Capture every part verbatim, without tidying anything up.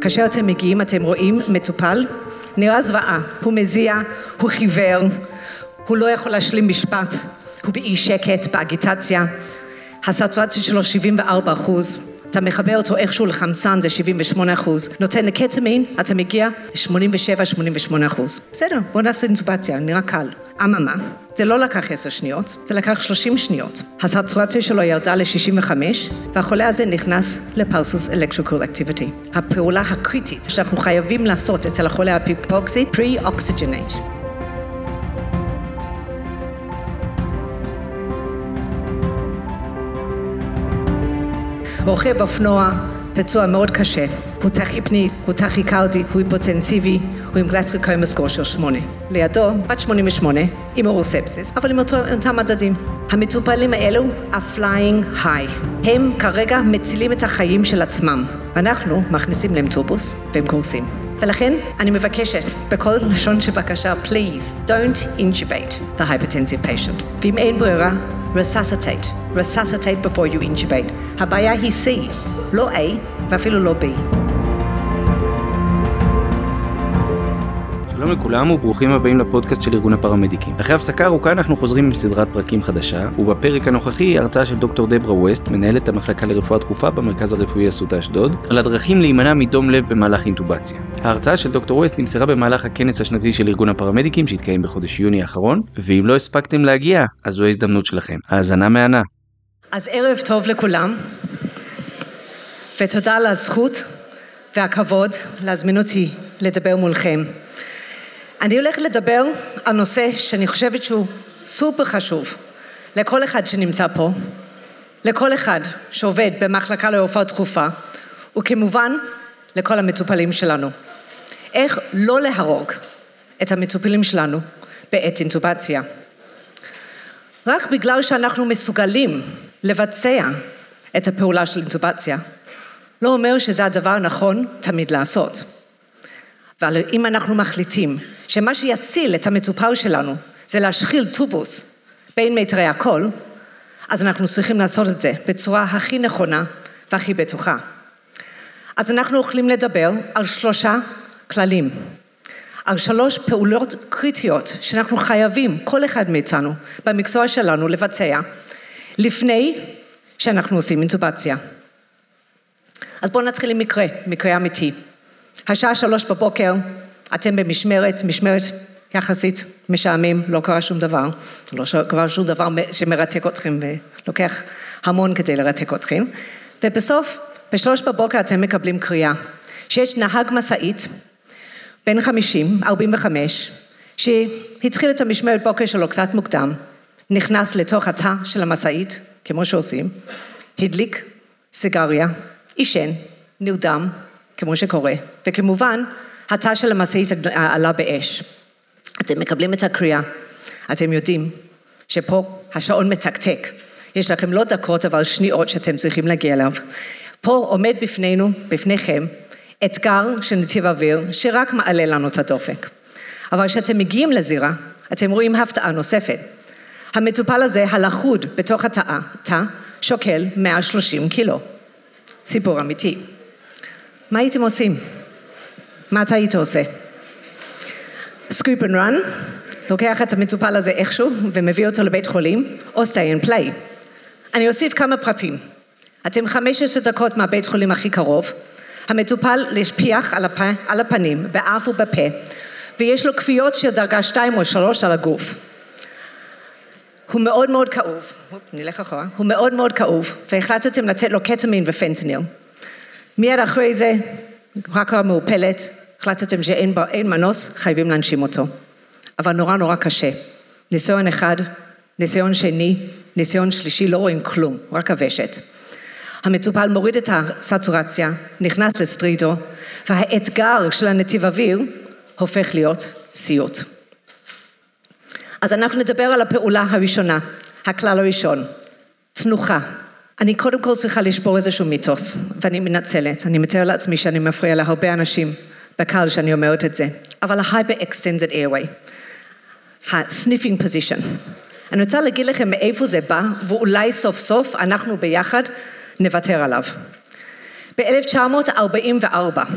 כאשר אתם מגיעים, אתם רואים מטופל, נראה זוועה, הוא מזיע, הוא חיוור, הוא לא יכול להשלים משפט, הוא באי שקט, באגיטציה, הסטורציה שלו שבעים וארבעה אחוז, אתה מחבר אותו איכשהו לחמצן, זה שבעים ושמונה אחוז, נותן לקטמין, אתה מגיע ל-שמונים ושבע שמונים ושמונה אחוז. בסדר, בוא נעשה אינטובציה, נראה קל. אממה, זה לא לקח עשר שניות, זה לקח שלושים שניות. הסטורציה שלו ירדה ל-שישים וחמש, והחולה הזה נכנס לפולסוס אלקטריקל אקטיביטי. הפעולה הקריטית שאנחנו חייבים לעשות אצל החולה ההיפוקסי, פרי-אוקסיג'נט. רוכב אופנוע, פצוע מאוד קשה, הוא טכיפני, הוא טכיקרדי, הוא היפוטנסיבי, הוא עם גלסטריקומיה סקור של שמונה. לידו, בת שמונים ושמונה, עם אורוספסיס, אבל עם אותו, אותם מדדים. המטופלים האלו, ה-flying high. הם כרגע מצילים את החיים של עצמם. ואנחנו מכניסים להם טורבוס והם קורסים. ולכן אני מבקשת, בכל לשון שבקשה, please don't intubate the hypertensive patient. ואם אין ברירה, resuscitate. resuscitate before you intubate. הבעיה היא C, לא A ואפילו לא B. שלום לכולם וברוכים הבאים לפודקאסט של ארגון הפרמדיקים. אחרי הפסקה ארוכה אנחנו חוזרים עם סדרת פרקים חדשה, ובפרק הנוכחי הרצאה של דוקטור דברה ווסט, מנהלת המחלקה לרפואה דחופה במרכז הרפואי אסותא אשדוד, על הדרכים להימנע מדום לב במהלך אינטובציה. ההרצאה של דוקטור ווסט נמסרה במהלך הכנס השנתי של ארגון הפרמדיקים שהתקיים בחודש יוני האחרון, ואם לא הספקתם להגיע, אז זו ההזדמנות שלכם. האזנה מהנה. אז ערב טוב לכולם, ותודה על הזכות והכבוד להזמין אותי לדבר מולכם. אני הולכת לדבר על נושא שאני חושבת שהוא סופר חשוב לכל אחד שנמצא פה, לכל אחד שעובד במחלקה לרפואה דחופה, וכמובן לכל המטופלים שלנו. איך לא להרוג את המטופלים שלנו בעת אינטובציה. רק בגלל שאנחנו מסוגלים לבצע את הפעולה של אינטובציה, לא אומר שזה הדבר הנכון תמיד לעשות. אבל אם אנחנו מחליטים שמה שיציל את המטופל שלנו זה להשחיל טובוס בין מיתרי הקול, אז אנחנו צריכים לעשות את זה בצורה הכי נכונה והכי בטוחה. אז אנחנו יכולים לדבר על שלושה כללים, על שלוש פעולות קריטיות שאנחנו חייבים, כל אחד מאיתנו, במקצוע שלנו לבצע, לפני שאנחנו עושים אינטובציה. אז בואו נתחיל עם מקרה, מקרה אמיתי. השעה שלוש בבוקר, אתם במשמרת, משמרת יחסית משעמם, לא קרה שום דבר, לא קרה שום דבר שמרתק אתכם, ולוקח המון כדי לרתק אתכם, ובסוף, בשלוש בבוקר אתם מקבלים קריאה, שיש נהג מסעית, בן חמישים, ארבעים וחמש, שהתחיל את המשמרת בוקר שלו קצת מוקדם, נכנס לתוך התא של המסעית, כמו שעושים, הדליק סיגריה, עישן, נרדם, כמו שקורה, וכמובן, התא של המסעית עלה באש. אתם מקבלים את הקריאה, אתם יודעים שפה השעון מתקתק, יש לכם לא דקות אבל שניות שאתם צריכים להגיע אליו. פה עומד בפנינו, בפניכם, אתגר של נתיב אוויר שרק מעלה לנו את הדופק. אבל כשאתם מגיעים לזירה, אתם רואים הפתעה נוספת. המטופל הזה, הלכוד בתוך התא, תא, שוקל מאה ושלושים קילו. סיפור אמיתי. מה הייתם עושים? מה אתה היית עושה? סקריפ אנד רן, לוקח את המטופל הזה איכשהו ומביא אותו לבית חולים, או stay and play. אני אוסיף כמה פרטים. אתם חמש עשרה דקות מהבית חולים הכי קרוב, המטופל לשפיח על, הפ... על הפנים, באף ובפה, ויש לו כוויות של דרגה שתיים או שלוש על הגוף. הוא מאוד מאוד כאוב, נלך אחורה, הוא מאוד מאוד כאוב, והחלטתם לתת לו קטמין ופנטניל. מיד אחרי זה, רק מעופלת, החלטתם שאין אין מנוס, חייבים להנשים אותו. אבל נורא נורא קשה. ניסיון אחד, ניסיון שני, ניסיון שלישי, לא רואים כלום, רק הוושת. המטופל מוריד את הסטורציה, נכנס לסטרידו, והאתגר של הנתיב אוויר הופך להיות סיוט. אז אנחנו נדבר על הפעולה הראשונה, הכלל הראשון, תנוחה. אני קודם כל צריכה לשבור איזשהו מיתוס, ואני מנצלת, אני מתאר לעצמי שאני מפריע להרבה אנשים בקהל שאני אומרת את זה, אבל ה-hyper-extended airway, ה-sniffing position, אני רוצה להגיד לכם מאיפה זה בא, ואולי סוף סוף אנחנו ביחד נוותר עליו. ב-אלף תשע מאות ארבעים וארבע,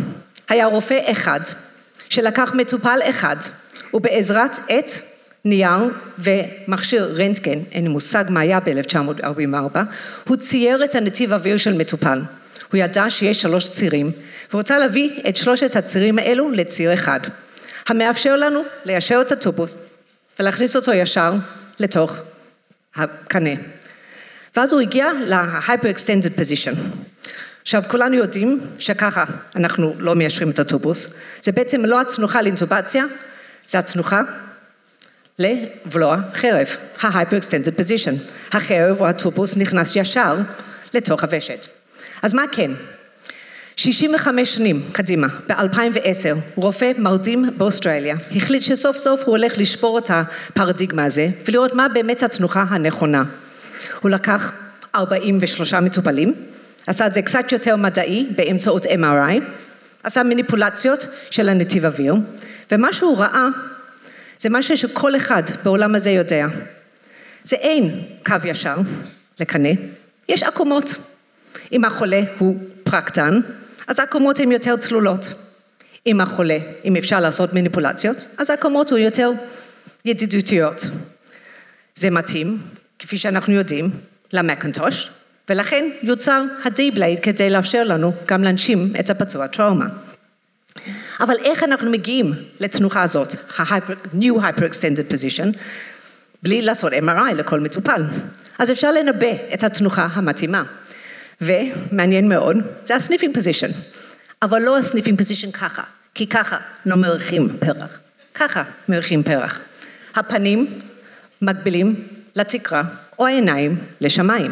היה רופא אחד שלקח מטופל אחד, ובעזרת עט, נייר ומכשיר רנטגן, אין לי מושג מה היה ב-אלף תשע מאות ארבעים וארבע, הוא צייר את הנתיב אוויר של מטופל. הוא ידע שיש שלוש צירים, ורוצה להביא את שלושת הצירים האלו לציר אחד, המאפשר לנו ליישר את הטובוס, ולהכניס אותו ישר לתוך הקנה. ואז הוא הגיע ל-hyper-extended position. עכשיו, כולנו יודעים שככה אנחנו לא מיישרים את הטובוס. זה בעצם לא הצנוחה לאינטובציה, זה הצנוחה לבלוע חרב, ה-hyper-extended position. החרב או הטובוס נכנס ישר לתוך הוושט. אז מה כן? שישים וחמש שנים קדימה, ב-אלפיים ועשר, רופא מרדים באוסטרליה, החליט שסוף סוף הוא הולך לשבור את הפרדיגמה הזה, ולראות מה באמת הצנוחה הנכונה. הוא לקח ארבעים ושלושה מטופלים, עשה את זה קצת יותר מדעי באמצעות אם אר איי, עשה מניפולציות של הנתיב אוויר, ומה שהוא ראה, זה משהו שכל אחד בעולם הזה יודע. זה אין קו ישר לקנה, יש עקומות. אם החולה הוא פרקטן, אז העקומות הן יותר צלולות. אם החולה, אם אפשר לעשות מניפולציות, אז העקומות הוא יותר ידידותיות. זה מתאים, כפי שאנחנו יודעים, למקינטוש, ולכן יוצר ה-D-Blade כדי לאפשר לנו גם להנשים את הפצוע טראומה. אבל איך אנחנו מגיעים לתנוחה הזאת, ה-New Hyper-Extended Position, בלי לעשות אם אר איי לכל מטופל? אז אפשר לנבא את התנוחה המתאימה. ומעניין מאוד, זה ה-Sniffing Position. אבל לא ה-Sniffing Position ככה, כי ככה לא מריחים פרח. ככה מריחים פרח. הפנים מקבילים לתקרה, או העיניים לשמיים.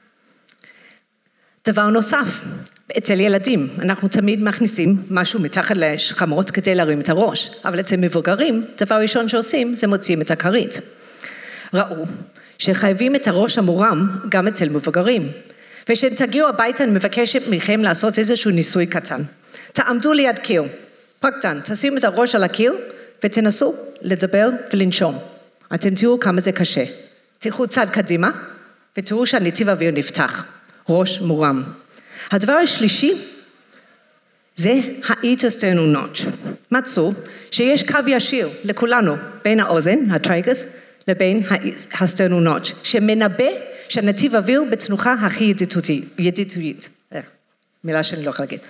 דבר נוסף, אצל ילדים, אנחנו תמיד מכניסים משהו מתחת לשכמות כדי להרים את הראש, אבל אצל מבוגרים, דבר ראשון שעושים, זה מוציאים את הכרית. ראו שחייבים את הראש המורם גם אצל מבוגרים, וכשאתם תגיעו הביתה, אני מבקשת מכם לעשות איזשהו ניסוי קטן. תעמדו ליד קיר, פרקטן, תשימו את הראש על הקיר, ותנסו לדבר ולנשום. אתם תראו כמה זה קשה. תלכו צד קדימה, ותראו שהנתיב האוויר נפתח. ראש מורם. הדבר השלישי, זה ה-Ear-to-Sternal Notch. מצאו שיש קו ישיר לכולנו, בין האוזן, הטרייגוס, לבין ה-Sternal Notch, שמנבא שהנתיב האוויר בצנוחה הכי ידידותית. מילה שאני לא יכולה להגיד.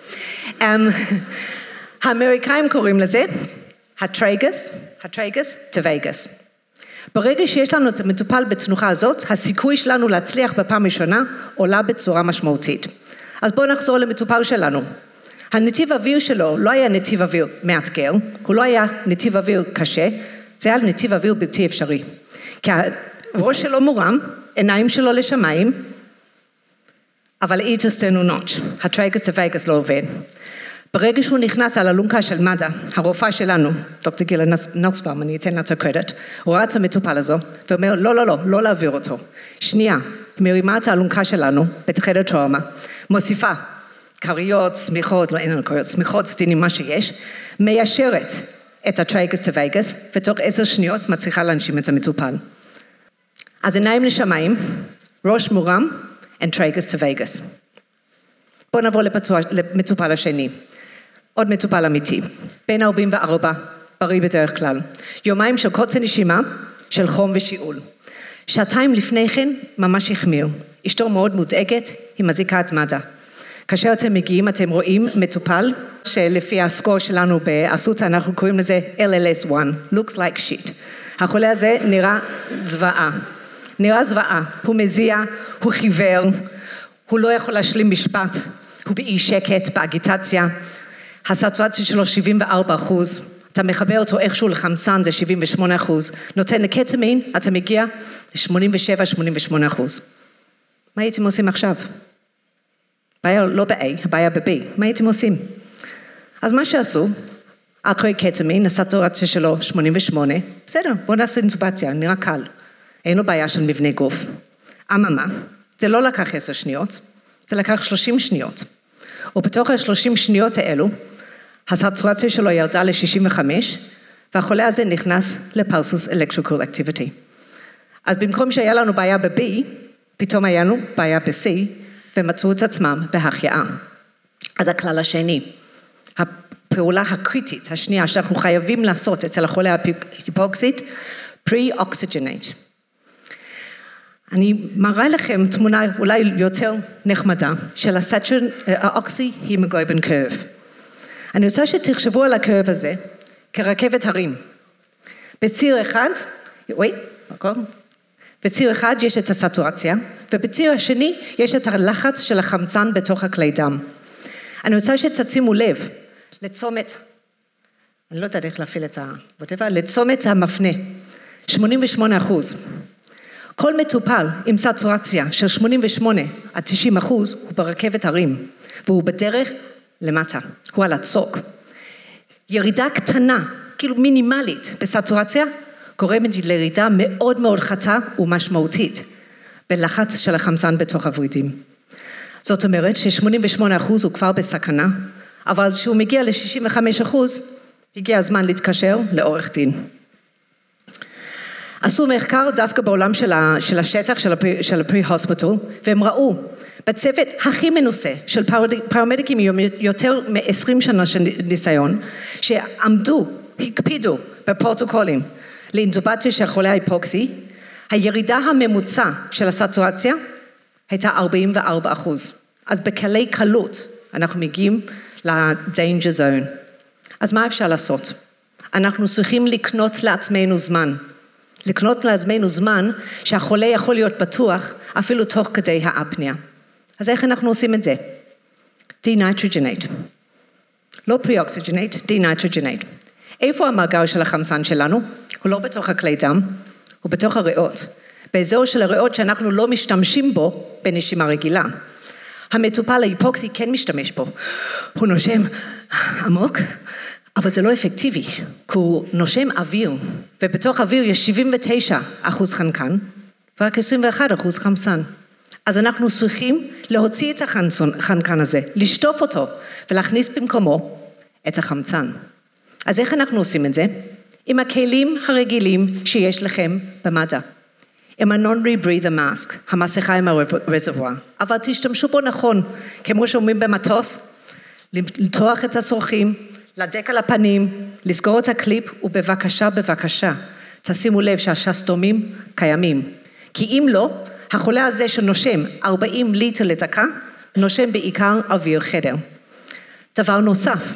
האמריקאים קוראים לזה, הטרייגוס, הטרייגוס, טוויגוס. ברגע שיש לנו את המטופל בתנוחה הזאת, הסיכוי שלנו להצליח בפעם ראשונה עולה בצורה משמעותית. אז בואו נחזור למטופל שלנו. הנתיב האוויר שלו לא היה נתיב אוויר מאתגר, הוא לא היה נתיב אוויר קשה, זה היה נתיב אוויר בלתי אפשרי. כי הראש שלו מורם, עיניים שלו לשמיים, אבל Ear-to-Sternal Notch, הטרייגוס טוויגוס לא עובד. ברגע שהוא נכנס על אלונקה של מד"א, הרופאה שלנו, דוקטור גילה נוסבאום, אני אתן לה את הקרדיט, הוא ראה את המטופל הזו, ואומר, לא, לא, לא, לא להעביר אותו. שנייה, היא מרימה את האלונקה שלנו, בתחילת טראומה, מוסיפה כריות, סמיכות, לא אין לנו כריות, סמיכות, סטינים, מה שיש, מיישרת את הטרייגוס טוויגוס, ותוך עשר שניות מצליחה להנשים את המטופל. אז עיניים לשמיים, ראש מורם, and טרייגוס טוויגוס. בואו נעבור למטופל השני. עוד מטופל אמיתי, בין ארבעים וארבע, בריא בדרך כלל. יומיים של קוצר נשימה, של חום ושיעול. שעתיים לפני כן, ממש החמיר. אשתו מאוד מודאגת, היא מזיקה את מד"א. כאשר אתם מגיעים, אתם רואים מטופל, שלפי הסקור שלנו באסותא, אנחנו קוראים לזה אל אל אס אחת, looks like shit. החולה הזה נראה זוועה. נראה זוועה, הוא מזיע, הוא חיוור, הוא לא יכול להשלים משפט, הוא באי שקט, באגיטציה, הסטואציה שלו שבעים וארבעה אחוז, אתה מחבר אותו איכשהו לחמצן, זה שבעים ושמונה אחוז, נותן לקטמין, אתה מגיע ל-שמונים ושבע שמונים ושמונה אחוז. מה הייתם עושים עכשיו? בעיה לא ב-A, הבעיה ב-B, מה הייתם עושים? אז מה שעשו, אחרי קטמין, הסטואציה שלו שמונים ושמונה, בסדר, בואו נעשה אינטובציה, נראה קל, אין לו בעיה של מבנה גוף. אממה, זה לא לקח עשר שניות, זה לקח שלושים שניות. ובתוך ה-שלושים שניות האלו, הסטואציה שלו ירדה ל-שישים וחמש, והחולה הזה נכנס לפולסוס אלקטריקל אקטיביטי. אז במקום שהיה לנו בעיה ב-B, פתאום היה לנו בעיה ב-C, ומצאו את עצמם בהחייאה. אז הכלל השני, הפעולה הקריטית, השנייה, שאנחנו חייבים לעשות אצל החולה ההיפוקסית, pre-oxygenate. אני מראה לכם תמונה אולי יותר נחמדה, של האוקסי-הימוגלובין קרב. אני רוצה שתחשבו על הקרב הזה, כרכבת הרים. בציר אחד, אוי, מקום. בציר אחד יש את הסטורציה, ובציר השני יש את הלחץ של החמצן בתוך הכלי דם. אני רוצה שתשימו לב לצומת, אני לא יודעת איך להפעיל את ה... לצומת המפנה, שמונים ושמונה אחוז. כל מטופל עם סטורציה של שמונים ושמונה עד תשעים אחוז הוא ברכבת הרים, והוא בדרך למטה, הוא על הצוק. ירידה קטנה, כאילו מינימלית בסטורציה, גורמת לירידה מאוד מאוד חדה ומשמעותית בלחץ של החמצן בתוך הוורידים. זאת אומרת ש-שמונים ושמונה אחוז הוא כבר בסכנה, אבל כשהוא מגיע ל-שישים וחמישה אחוז, הגיע הזמן להתקשר לעורך דין. עשו מחקר דווקא בעולם של, ה, של השטח, של הפרי-הוספיטל, והם ראו בצוות הכי מנוסה של פרמדיקים יותר מ-עשרים שנה של ניסיון, שעמדו, הקפידו בפרוטוקולים לאינטובציה של חולה היפוקסי, הירידה הממוצע של הסטורציה הייתה ארבעים וארבעה אחוז. אז בקלי קלות אנחנו מגיעים ל-danger zone. אז מה אפשר לעשות? אנחנו צריכים לקנות לעצמנו זמן. לקנות לעצמנו זמן שהחולה יכול להיות בטוח אפילו תוך כדי האפניה. אז איך אנחנו עושים את זה? Denitrogenate. לא pre-oxygenate, denitrogenate. איפה המאגר של החמצן שלנו? הוא לא בתוך הכלי דם, הוא בתוך הריאות. באזור של הריאות שאנחנו לא משתמשים בו בנשימה רגילה. המטופל ההיפוקסי כן משתמש בו. הוא נושם עמוק, אבל זה לא אפקטיבי, כי הוא נושם אוויר, ובתוך אוויר יש שבעים ותשעה אחוז חנקן, ורק עשרים ואחד אחוז חמצן. אז אנחנו צריכים להוציא את החנקן הזה, לשטוף אותו, ולהכניס במקומו את החמצן. אז איך אנחנו עושים את זה? עם הכלים הרגילים שיש לכם במד"א. עם ה-non-rebreather mask, המסכה עם הרזרבואר. אבל תשתמשו בו נכון, כמו שאומרים במטוס, למתוח את הצורכים, לדק על הפנים, לסגור את הקליפ, ובבקשה, בבקשה, תשימו לב שהשסתומים קיימים. כי אם לא, החולה הזה שנושם ארבעים ליטר לדקה, נושם בעיקר אוויר חדר. דבר נוסף,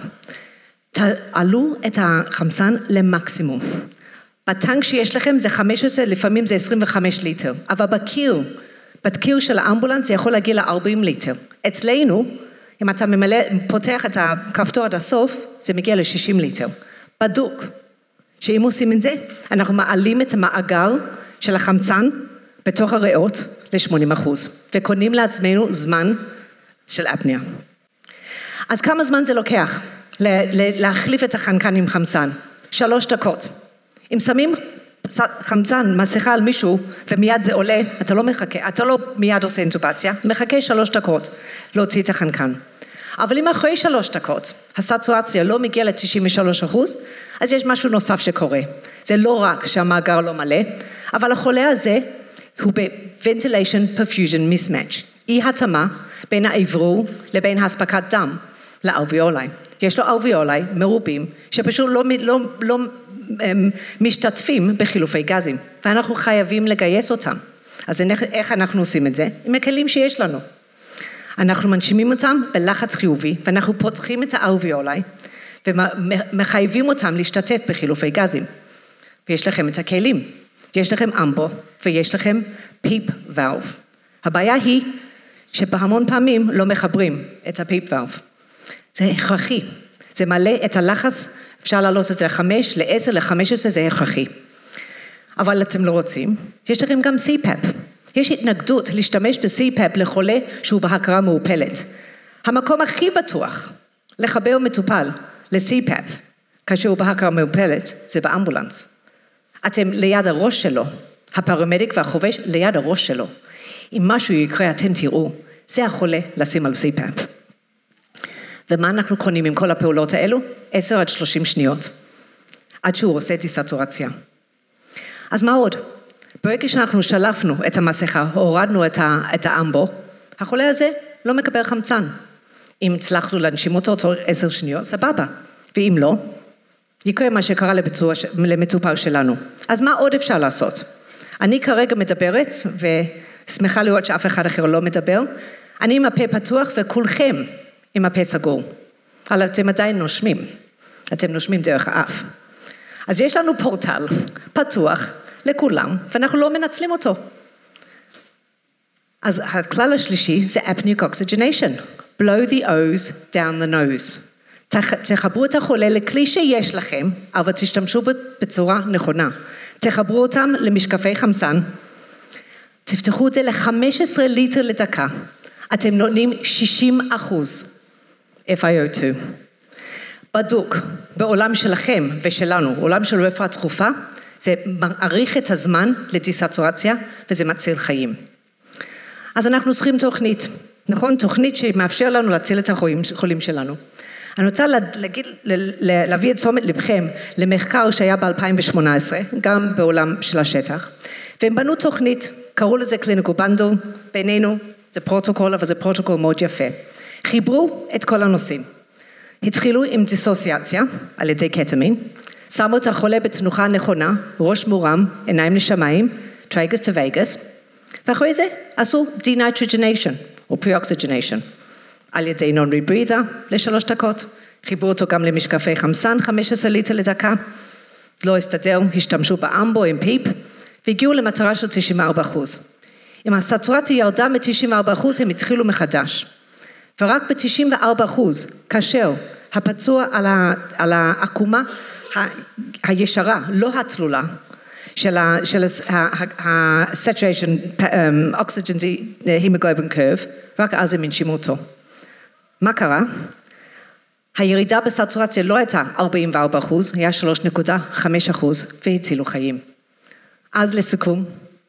תעלו את החמצן למקסימום. בטנק שיש לכם זה חמש עשרה, לפעמים זה עשרים וחמישה ליטר, אבל בקיר, בקיר של האמבולנס זה יכול להגיע ל-ארבעים ליטר. אצלנו, אם אתה ממלא, פותח את הכפתור עד הסוף, זה מגיע ל-שישים ליטר. בדוק, שאם עושים את זה, אנחנו מעלים את המאגר של החמצן בתוך הריאות ל-שמונים אחוז, וקונים לעצמנו זמן של אפניה. אז כמה זמן זה לוקח להחליף את החנקן עם חמצן? שלוש דקות. אם שמים חמצן, מסכה על מישהו, ומיד זה עולה, אתה לא מחכה, אתה לא מיד עושה אינטובציה, מחכה שלוש דקות להוציא את החנקן. אבל אם אחרי שלוש דקות, הסטורציה לא מגיעה ל-תשעים ושלושה אחוז, אז יש משהו נוסף שקורה. זה לא רק שהמאגר לא מלא, אבל החולה הזה הוא ב-ventilation perfusion mismatch. אי התאמה בין האוורור לבין הספקת דם לאלוויולי. יש לו אלוויולי מרובים, שפשוט לא, לא, לא משתתפים בחילופי גזים, ואנחנו חייבים לגייס אותם. אז איך אנחנו עושים את זה? עם הכלים שיש לנו. אנחנו מנשימים אותם בלחץ חיובי, ואנחנו פותחים את האלוויולי, ומחייבים אותם להשתתף בחילופי גזים. ויש לכם את הכלים. יש לכם אמבו, ויש לכם פיפ ואלב. הבעיה היא שבהמון פעמים לא מחברים את הפיפ ואלב. זה הכרחי. זה מלא את הלחץ, אפשר להעלות את זה לחמש, לעשר, לחמש עשרה, זה הכרחי. אבל אתם לא רוצים. יש לכם גם סי פאפ. יש התנגדות להשתמש ב-סי פאפ לחולה שהוא בהכרה מעופלת. המקום הכי בטוח לחבר מטופל ל-סי פאפ, כאשר הוא בהכרה מעופלת, זה באמבולנס. אתם ליד הראש שלו, הפרמדיק והחובש ליד הראש שלו. אם משהו יקרה, אתם תראו, זה החולה לשים על סי פאפ. ומה אנחנו קונים עם כל הפעולות האלו? עשר עד שלושים שניות, עד שהוא עושה דיסטורציה. אז מה עוד? ברגע שאנחנו שלפנו את המסכה, הורדנו את, ה, את האמבו, החולה הזה לא מקבל חמצן. אם הצלחנו להנשים אותו תוך עשר שניות, סבבה. ואם לא, יקרה מה שקרה למטופל שלנו. אז מה עוד אפשר לעשות? אני כרגע מדברת, ושמחה לראות שאף אחד אחר לא מדבר, אני עם הפה פתוח וכולכם עם הפה סגור, אבל אתם עדיין נושמים, אתם נושמים דרך האף. אז יש לנו פורטל פתוח לכולם, ואנחנו לא מנצלים אותו. אז הכלל השלישי זה apneic oxygenation, blow the O's down the nose. תחברו את החולה לכלי שיש לכם, אבל תשתמשו בצורה נכונה. תחברו אותם למשקפי חמצן, תפתחו את זה ל-חמישה עשר ליטר לדקה, אתם נותנים שישים אחוז אף איי או שתיים. בדוק, בעולם שלכם ושלנו, עולם של רפואה דחופה, זה מעריך את הזמן לדיסטורציה, וזה מציל חיים. אז אנחנו צריכים תוכנית, נכון? תוכנית שמאפשר לנו להציל את החולים שלנו. אני רוצה להגיד, להביא את תשומת לבכם למחקר שהיה ב-אלפיים ושמונה עשרה, גם בעולם של השטח, והם בנו תוכנית, קראו לזה קליניקל בנדל, בינינו, זה פרוטוקול, אבל זה פרוטוקול מאוד יפה. חיברו את כל הנושאים. התחילו עם דיסוציאציה, על ידי קטמין, שמו את החולה בתנוחה נכונה, ראש מורם, עיניים לשמיים, טרייגס טו וייגס, ואחרי זה עשו denitrogenation, או pre-oxygenation, על ידי non-rebreather לשלוש דקות, חיברו אותו גם למשקפי חמצן, חמישה עשר ליטר לדקה, לא הסתדר, השתמשו באמבו עם פיפ, והגיעו למטרה של תשעים וארבעה אחוז. אם הסטורציה ירדה מ-תשעים וארבעה אחוז, הם התחילו מחדש. ורק ב-תשעים וארבעה אחוז, כאשר הפצוע על, ה, על העקומה ה, הישרה, לא הצלולה, של ה-saturation oxygen hemoglobin curve, רק אז הם הנשימו אותו. מה קרה? הירידה בסטורציה לא הייתה ארבעים וארבעה אחוז, היה שלוש נקודה חמש אחוז, והצילו חיים. אז לסיכום,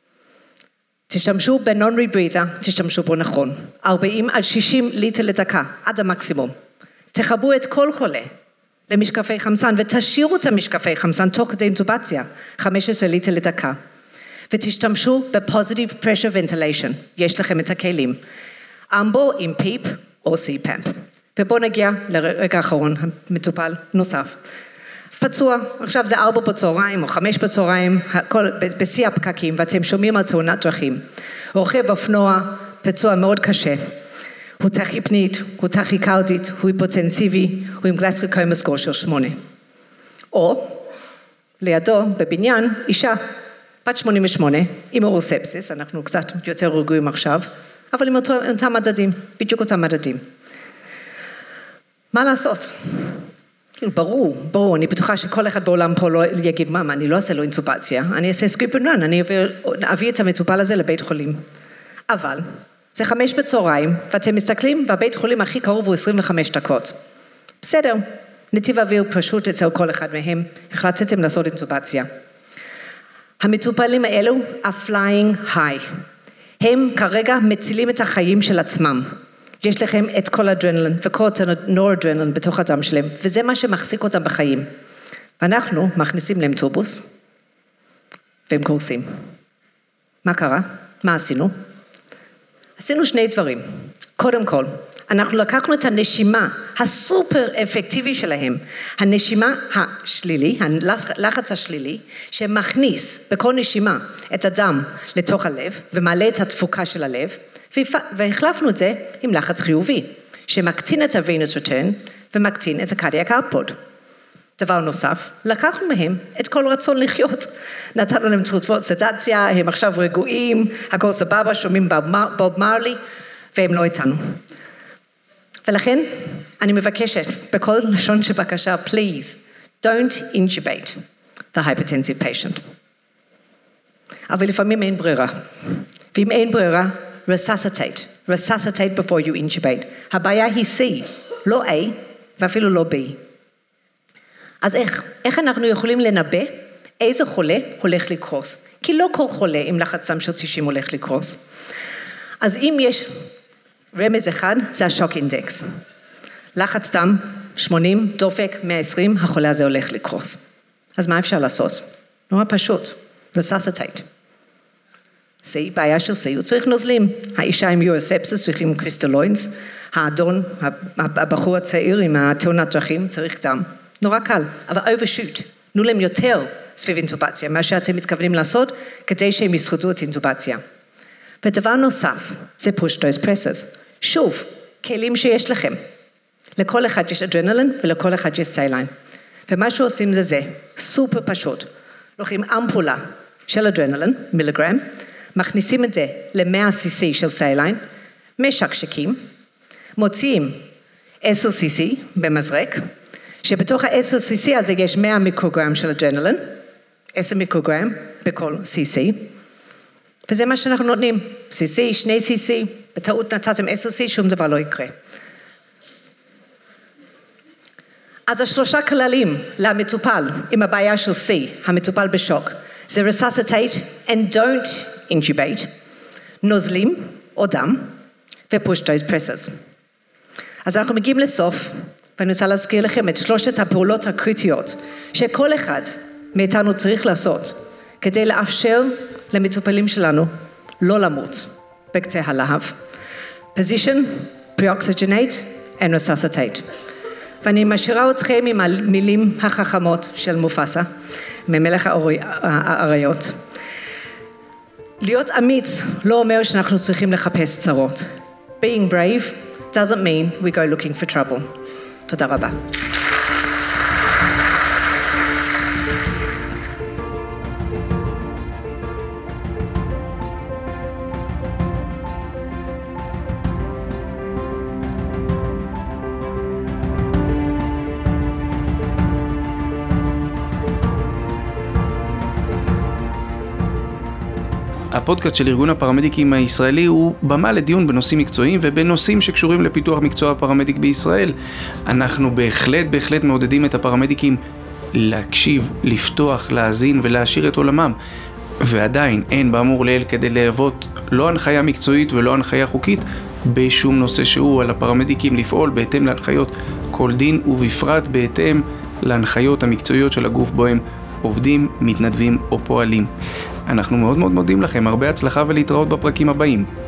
תשתמשו ב-non-rebreather, תשתמשו בו נכון, ארבעים עד שישים ליטר לדקה, עד המקסימום. תחברו את כל חולה למשקפי חמצן, ותשאירו את המשקפי חמצן תוך כדי אינטובציה, חמישה עשר ליטר לדקה. ותשתמשו ב-positive pressure ventilation, יש לכם את הכלים. אמבו עם פיפ או סי-פאפ. ובואו נגיע לרגע האחרון, המטופל נוסף. פצוע, עכשיו זה ארבע בצהריים או חמש בצהריים, הכל בשיא הפקקים, ואתם שומעים על תאונת דרכים. רוכב אופנוע, פצוע מאוד קשה. הוא טכיפנית, הוא טכיקרדית, הוא היפוטנסיבי, הוא עם גלסטריקומיה סקור של שמונה. או, לידו, בבניין, אישה, בת שמונים ושמונה, עם אורוספסיס, אנחנו קצת יותר רגועים עכשיו, אבל עם אותם מדדים, בדיוק אותם מדדים. מה לעשות? כאילו, ברור, ברור, אני בטוחה שכל אחד בעולם פה לא יגיד, מה, אני לא אעשה לו אינטובציה, אני אעשה סקיפ אנד רן, אני אביא את המטופל הזה לבית חולים. אבל, זה חמש בצהריים, ואתם מסתכלים, והבית חולים הכי קרוב הוא עשרים וחמש דקות. בסדר, נתיב אוויר פשוט אצל כל אחד מהם, החלטתם לעשות אינטובציה. המטופלים האלו, ה-flying high, הם כרגע מצילים את החיים של עצמם. יש לכם את כל האדרנלין וכל הנורדרנלין בתוך הדם שלהם, וזה מה שמחזיק אותם בחיים. ואנחנו מכניסים להם טורבוס, והם קורסים. מה קרה? מה עשינו? עשינו שני דברים. קודם כל, אנחנו לקחנו את הנשימה הסופר אפקטיבי שלהם, הנשימה השלילי, הלחץ השלילי, שמכניס בכל נשימה את הדם לתוך הלב, ומעלה את התפוקה של הלב, והחלפנו את זה עם לחץ חיובי, שמקטין את ה-venous return ומקטין את ה-cardiac output. דבר נוסף, לקחנו מהם את כל רצון לחיות. נתנו להם תרופות סדציה, הם עכשיו רגועים, הכל סבבה, שומעים בוב מרלי, והם לא איתנו. ולכן, אני מבקשת, בכל לשון של בקשה, please, don't intubate the hypertensive patient. אבל לפעמים אין ברירה. ואם אין ברירה, resuscitate. resuscitate before you intubate. הבעיה היא C, לא A, ואפילו לא B. אז איך? איך אנחנו יכולים לנבא איזה חולה הולך לקרוס? כי לא כל חולה עם לחץ דם של תשעים הולך לקרוס. אז אם יש רמז אחד, זה השוק אינדקס. לחץ דם שמונים, דופק מאה ועשרים, החולה הזה הולך לקרוס. אז מה אפשר לעשות? נורא פשוט, resuscitate. זה בעיה של זה, הוא צריך נוזלים. האישה עם יורוספסיס צריכים קריסטלוידס, האדון, הבחור הצעיר עם התאונת דרכים צריך דם. נורא קל, אבל overshoot. תנו להם יותר סביב אינטובציה, מה שאתם מתכוונים לעשות, כדי שהם ישרדו את אינטובציה. ודבר נוסף, זה push dose presses. שוב, כלים שיש לכם. לכל אחד יש אדרנלין ולכל אחד יש סיילין. ומה שעושים זה זה, סופר פשוט. לוקחים אמפולה של אדרנלין, מיליגרם, מכניסים את זה ל-מאה סי סי של סיילין, משקשקים, מוציאים עשר סי סי במזרק, שבתוך ה-עשר סי סי הזה יש מאה מיקרוגרם של אדרנלין, עשר מיקרוגרם בכל סי סי, וזה מה שאנחנו נותנים, סי סי, שני סי סי, בטעות נתתם עשר סי, שום דבר לא יקרה. אז השלושה כללים למטופל עם הבעיה של C, המטופל בשוק, זה resuscitate and don't intubate, נוזלים או דם, ו-push dose presses. אז אנחנו מגיעים לסוף, ואני רוצה להזכיר לכם את שלושת הפעולות הקריטיות, שכל אחד מאיתנו צריך לעשות, כדי לאפשר למטופלים שלנו לא למות בקצה הלהב. Position, pre-oxygenate and resuscitate. ואני משאירה אתכם עם המילים החכמות של מופסה, ממלך האריות. להיות אמיץ לא אומר שאנחנו צריכים לחפש צרות. Being brave doesn't mean we go looking for trouble. תודה רבה. הפודקאסט של ארגון הפרמדיקים הישראלי הוא במה לדיון בנושאים מקצועיים ובנושאים שקשורים לפיתוח מקצוע הפרמדיק בישראל. אנחנו בהחלט, בהחלט מעודדים את הפרמדיקים להקשיב, לפתוח, להאזין ולהשאיר את עולמם. ועדיין אין באמור לעיל כדי להוות לא הנחיה מקצועית ולא הנחיה חוקית בשום נושא שהוא. על הפרמדיקים לפעול בהתאם להנחיות כל דין ובפרט בהתאם להנחיות המקצועיות של הגוף בו הם עובדים, מתנדבים או פועלים. אנחנו מאוד מאוד מודים לכם, הרבה הצלחה ולהתראות בפרקים הבאים.